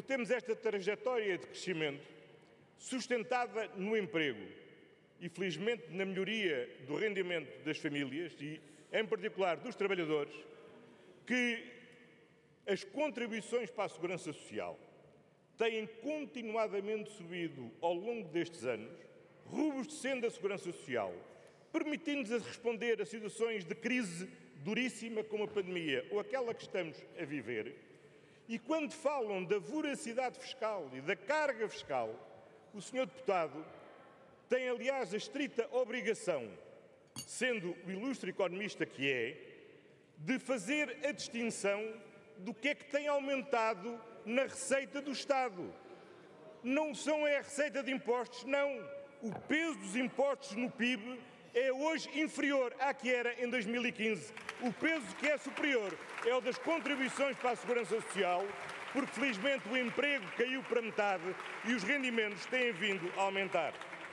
temos esta trajetória de crescimento sustentada no emprego e, felizmente, na melhoria do rendimento das famílias e, em particular, dos trabalhadores, que as contribuições para a Segurança Social têm continuadamente subido ao longo destes anos, robustecendo a Segurança Social, permitindo-nos responder a situações de crise duríssima como a pandemia ou aquela que estamos a viver. E quando falam da voracidade fiscal e da carga fiscal, o Sr. Deputado tem, aliás, a estrita obrigação, sendo o ilustre economista que é, de fazer a distinção do que é que tem aumentado na receita do Estado. Não são a receita de impostos, não. O peso dos impostos no PIB é hoje inferior à que era em 2015. O peso que é superior é o das contribuições para a Segurança Social, porque felizmente o emprego caiu para metade e os rendimentos têm vindo a aumentar.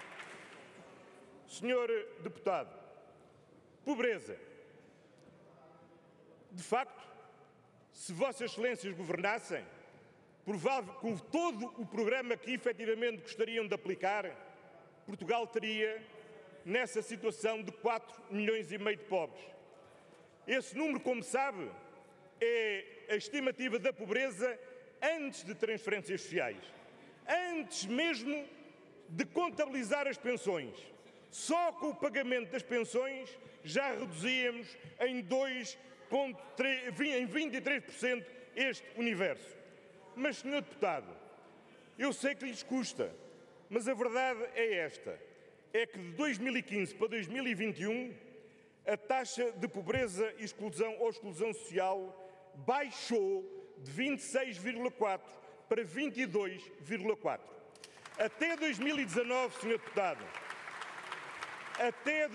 Senhor Deputado, pobreza. De facto, se Vossas Excelências governassem, provável com todo o programa que efetivamente gostariam de aplicar, Portugal teria nessa situação de 4,5 milhões de pobres. Esse número, como sabe, é a estimativa da pobreza antes de transferências sociais, antes mesmo de contabilizar as pensões. Só com o pagamento das pensões já reduzíamos em 23% este universo. Mas, Sr. Deputado, eu sei que lhes custa, mas a verdade é esta, é que de 2015 para 2021 a taxa de pobreza e exclusão ou exclusão social baixou de 26,4% para 22,4%. Até 2019, Sr. Deputado, até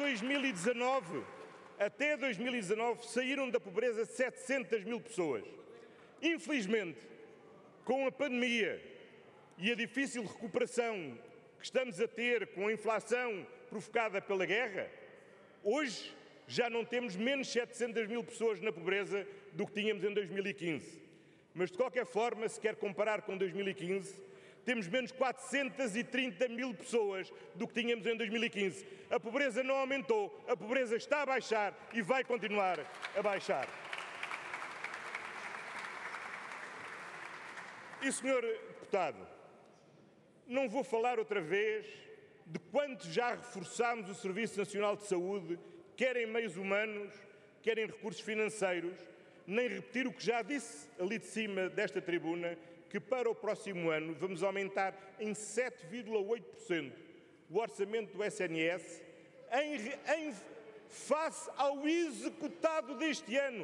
2019 saíram da pobreza 700 mil pessoas. Infelizmente, com a pandemia e a difícil recuperação que estamos a ter com a inflação provocada pela guerra, hoje já não temos menos 700 mil pessoas na pobreza do que tínhamos em 2015. Mas, de qualquer forma, se quer comparar com 2015, temos menos 430 mil pessoas do que tínhamos em 2015. A pobreza não aumentou, a pobreza está a baixar e vai continuar a baixar. E, Sr. Deputado, não vou falar outra vez de quanto já reforçámos o Serviço Nacional de Saúde, quer em meios humanos, quer em recursos financeiros, nem repetir o que já disse ali de cima desta tribuna, que para o próximo ano vamos aumentar em 7,8% o orçamento do SNS face ao executado deste ano.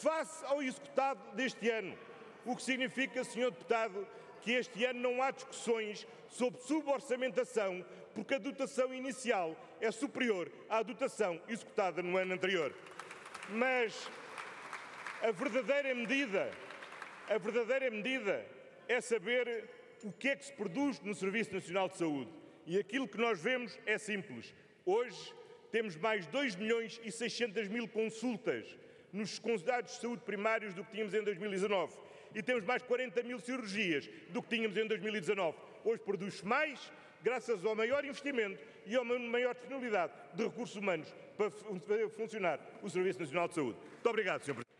O que significa, Sr. Deputado, que este ano não há discussões sobre suborçamentação, porque a dotação inicial é superior à dotação executada no ano anterior. Mas a verdadeira medida é saber o que é que se produz no Serviço Nacional de Saúde. E aquilo que nós vemos é simples. Hoje temos mais 2.600.000 consultas nos consultados de saúde primários do que tínhamos em 2019. E temos mais 40 mil cirurgias do que tínhamos em 2019. Hoje produz-se mais, graças ao maior investimento e a uma maior disponibilidade de recursos humanos para funcionar o Serviço Nacional de Saúde. Muito obrigado, Sr. Presidente.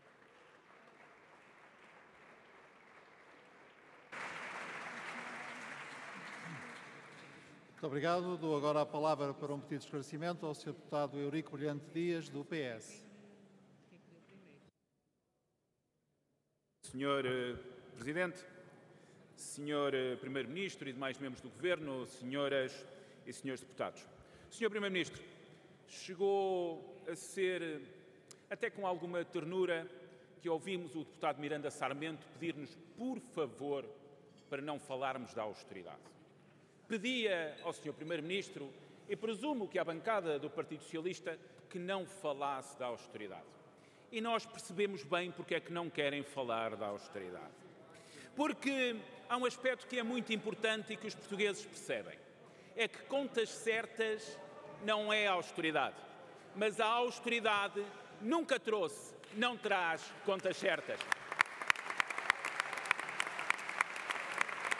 Muito obrigado. Dou agora a palavra para um pedido de esclarecimento ao Sr. Deputado Eurico Brilhante Dias, do PS. Sr. Presidente, Sr. Primeiro-Ministro e demais membros do Governo, senhoras e senhores deputados. Sr. Primeiro-Ministro, chegou a ser, até com alguma ternura, que ouvimos o deputado Miranda Sarmento pedir-nos, por favor, para não falarmos da austeridade. Pedia ao Sr. Primeiro-Ministro, e presumo que à bancada do Partido Socialista, que não falasse da austeridade. E nós percebemos bem porque é que não querem falar da austeridade. Porque há um aspecto que é muito importante e que os portugueses percebem. É que contas certas não é austeridade. Mas a austeridade nunca trouxe, não traz contas certas.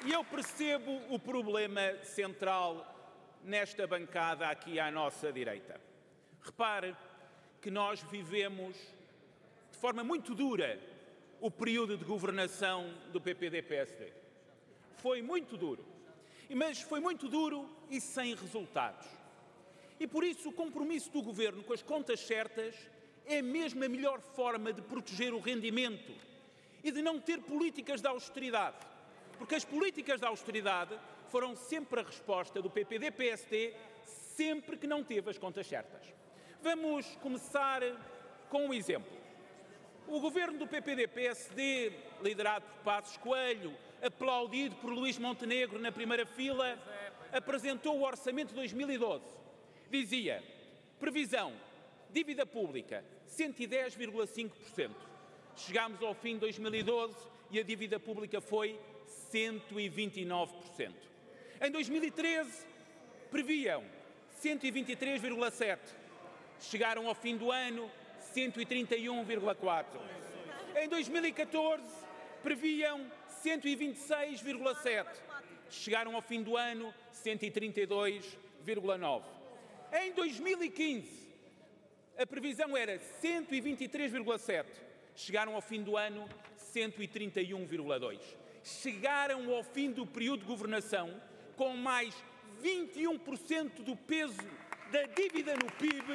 E eu percebo o problema central nesta bancada aqui à nossa direita. Repare que nós vivemos de forma muito dura o período de governação do PPD-PSD. Foi muito duro. Mas foi muito duro e sem resultados. E por isso o compromisso do Governo com as contas certas é mesmo a melhor forma de proteger o rendimento e de não ter políticas de austeridade. Porque as políticas de austeridade foram sempre a resposta do PPD-PSD sempre que não teve as contas certas. Vamos começar com um exemplo. O governo do PPD-PSD, liderado por Passos Coelho, aplaudido por Luís Montenegro na primeira fila, apresentou o orçamento de 2012. Dizia, previsão, dívida pública, 110,5%. Chegámos ao fim de 2012 e a dívida pública foi 129%. Em 2013, previam 123,7%. Chegaram ao fim do ano 131,4%. Em 2014, previam 126,7%. Chegaram ao fim do ano 132,9%. Em 2015, a previsão era 123,7%. Chegaram ao fim do ano 131,2%. Chegaram ao fim do período de governação com mais 21% do peso da dívida no PIB,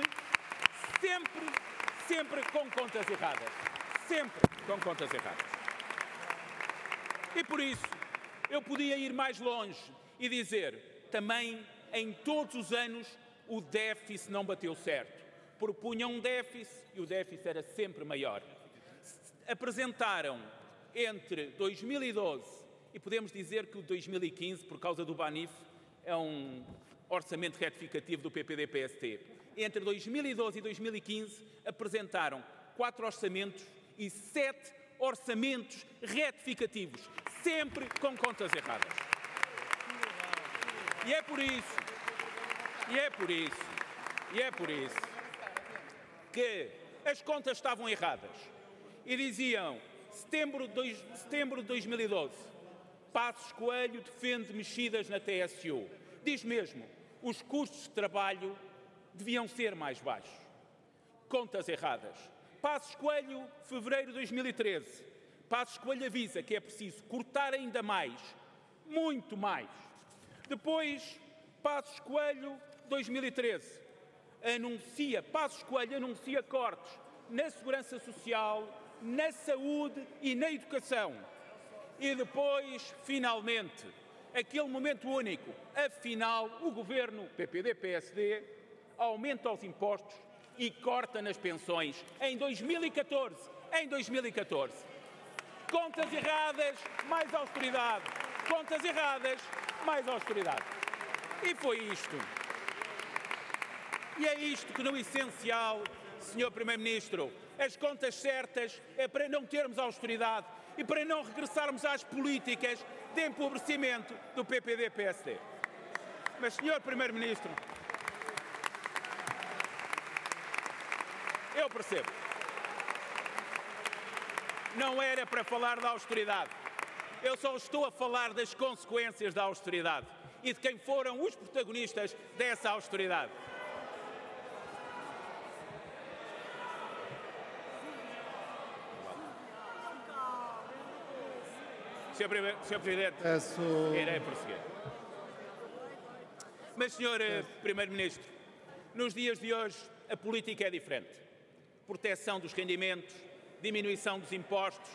sempre com contas erradas. Sempre com contas erradas. E por isso, eu podia ir mais longe e dizer, também, em todos os anos, o déficit não bateu certo. Propunham um déficit e o déficit era sempre maior. Apresentaram entre 2012 e podemos dizer que o 2015, por causa do Banif, é um orçamento retificativo do PPD-PSD. Entre 2012 e 2015 apresentaram 4 orçamentos e 7 orçamentos retificativos, sempre com contas erradas. E é por isso que as contas estavam erradas. E diziam, setembro de 2012, Passos Coelho defende mexidas na TSU. Diz mesmo, os custos de trabalho deviam ser mais baixos. Contas erradas. Passos Coelho, fevereiro de 2013. Passos Coelho avisa que é preciso cortar ainda mais, muito mais. Depois, Passos Coelho, 2013. Passos Coelho anuncia cortes na segurança social, na saúde e na educação. E depois, finalmente, aquele momento único, afinal, o governo PPD-PSD aumenta os impostos e corta nas pensões em 2014. Contas erradas, mais austeridade. Contas erradas, mais austeridade. E foi isto. E é isto que, no essencial, Sr. Primeiro-Ministro, as contas certas é para não termos austeridade e para não regressarmos às políticas de empobrecimento do PPD-PSD. Mas, Sr. Primeiro-Ministro, eu percebo. Não era para falar da austeridade. Eu só estou a falar das consequências da austeridade e de quem foram os protagonistas dessa austeridade. Sr. Presidente, irei prosseguir. Mas, Sr. Primeiro-Ministro, nos dias de hoje a política é diferente. Proteção dos rendimentos, diminuição dos impostos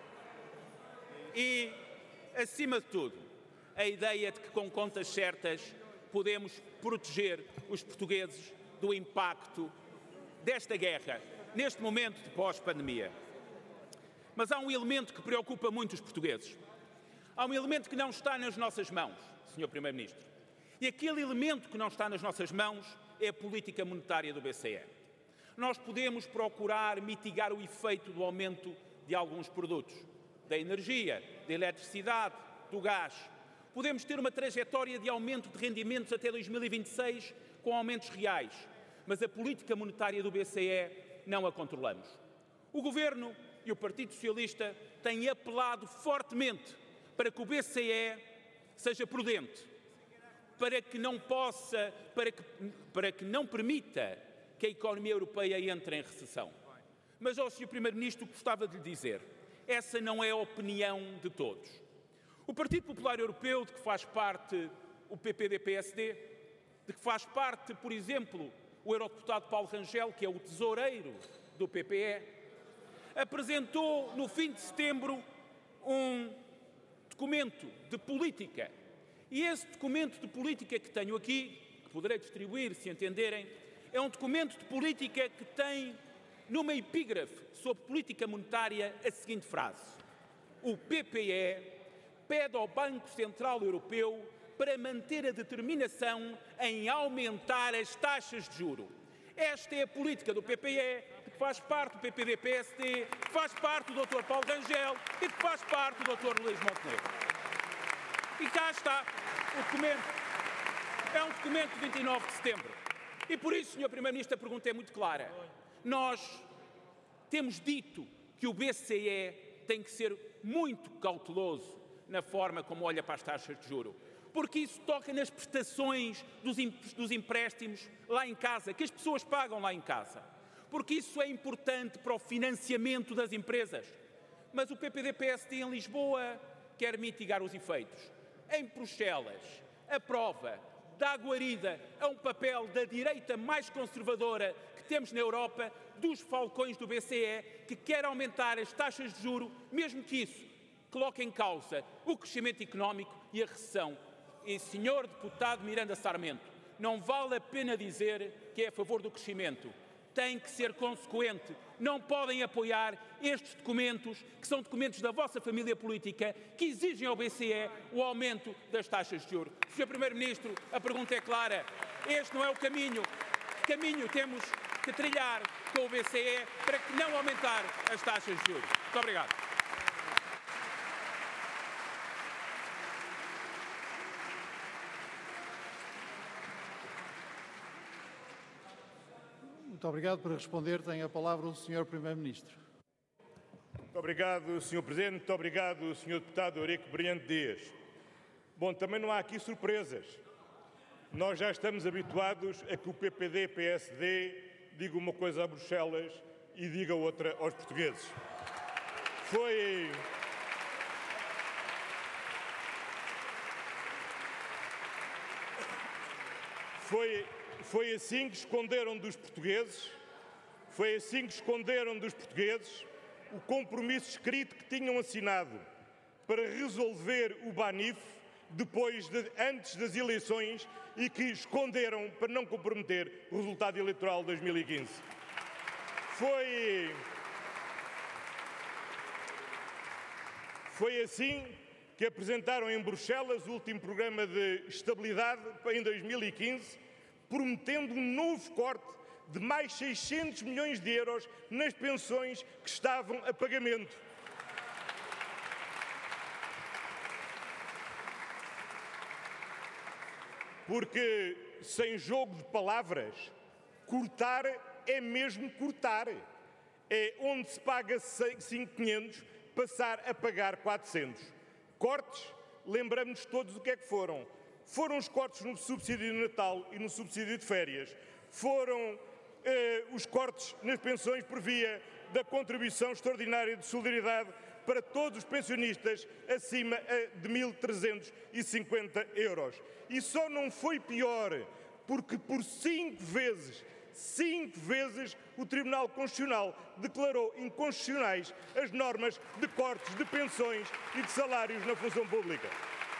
e, acima de tudo, a ideia de que com contas certas podemos proteger os portugueses do impacto desta guerra, neste momento de pós-pandemia. Mas há um elemento que preocupa muito os portugueses. Há um elemento que não está nas nossas mãos, Sr. Primeiro-Ministro. E aquele elemento que não está nas nossas mãos é a política monetária do BCE. Nós podemos procurar mitigar o efeito do aumento de alguns produtos, da energia, da eletricidade, do gás. Podemos ter uma trajetória de aumento de rendimentos até 2026 com aumentos reais, mas a política monetária do BCE não a controlamos. O Governo e o Partido Socialista têm apelado fortemente para que o BCE seja prudente, para que não permita que a economia europeia entre em recessão. Mas ao Sr. Primeiro-Ministro gostava de lhe dizer, essa não é a opinião de todos. O Partido Popular Europeu, de que faz parte o PPD-PSD, de que faz parte, por exemplo, o eurodeputado Paulo Rangel, que é o tesoureiro do PPE, apresentou no fim de setembro um documento de política. E esse documento de política que tenho aqui, que poderei distribuir se entenderem, é um documento de política que tem numa epígrafe sobre política monetária a seguinte frase: o PPE pede ao Banco Central Europeu para manter a determinação em aumentar as taxas de juro. Esta é a política do PPE, de que faz parte do PPD-PSD, que faz parte do Dr. Paulo Rangel e que faz parte do Dr. Luís Montenegro. E cá está o documento. É um documento de 29 de setembro. E por isso, Sr. Primeiro-Ministro, a pergunta é muito clara. Nós temos dito que o BCE tem que ser muito cauteloso na forma como olha para as taxas de juro, porque isso toca nas prestações dos empréstimos lá em casa, que as pessoas pagam lá em casa, porque isso é importante para o financiamento das empresas. Mas o PPD-PSD em Lisboa quer mitigar os efeitos. Em Bruxelas, aprova, dá guarida a um papel da direita mais conservadora que temos na Europa, dos falcões do BCE, que quer aumentar as taxas de juro, mesmo que isso coloque em causa o crescimento económico e a recessão. E, Sr. Deputado Miranda Sarmento, não vale a pena dizer que é a favor do crescimento. Tem que ser consequente. Não podem apoiar estes documentos, que são documentos da vossa família política, que exigem ao BCE o aumento das taxas de juros. Sr. Primeiro-Ministro, a pergunta é clara. Este não é o caminho. Que caminho temos que trilhar com o BCE para que não aumentar as taxas de juros? Muito obrigado. Muito obrigado. Para responder, tem a palavra o Sr. Primeiro-Ministro. Muito obrigado, Sr. Presidente. Muito obrigado, Sr. Deputado Eurico Brilhante Dias. Bom, também não há aqui surpresas. Nós já estamos habituados a que o PPD-PSD diga uma coisa a Bruxelas e diga outra aos portugueses. Foi assim que esconderam dos portugueses, o compromisso escrito que tinham assinado para resolver o Banif antes das eleições e que esconderam para não comprometer o resultado eleitoral de 2015. Foi assim que apresentaram em Bruxelas o último programa de estabilidade em 2015, prometendo um novo corte de mais 600 milhões de euros nas pensões que estavam a pagamento. Porque, sem jogo de palavras, cortar é mesmo cortar. É onde se paga 500, passar a pagar 400. Cortes, lembramos todos o que é que foram. Foram os cortes no subsídio de Natal e no subsídio de férias. Foram os cortes nas pensões por via da contribuição extraordinária de solidariedade para todos os pensionistas acima de 1.350 euros. E só não foi pior porque por 5 vezes, o Tribunal Constitucional declarou inconstitucionais as normas de cortes de pensões e de salários na função pública.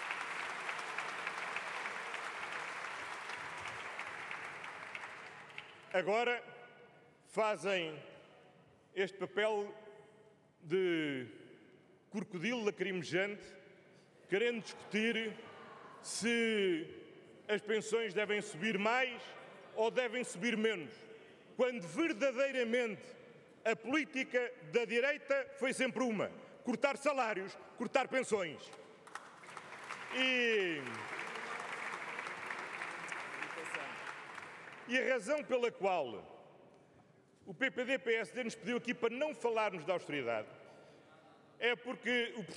Agora fazem este papel de crocodilo lacrimejante, querendo discutir se as pensões devem subir mais ou devem subir menos, quando verdadeiramente a política da direita foi sempre uma: cortar salários, cortar pensões. E a razão pela qual o PPD-PSD nos pediu aqui para não falarmos da austeridade é porque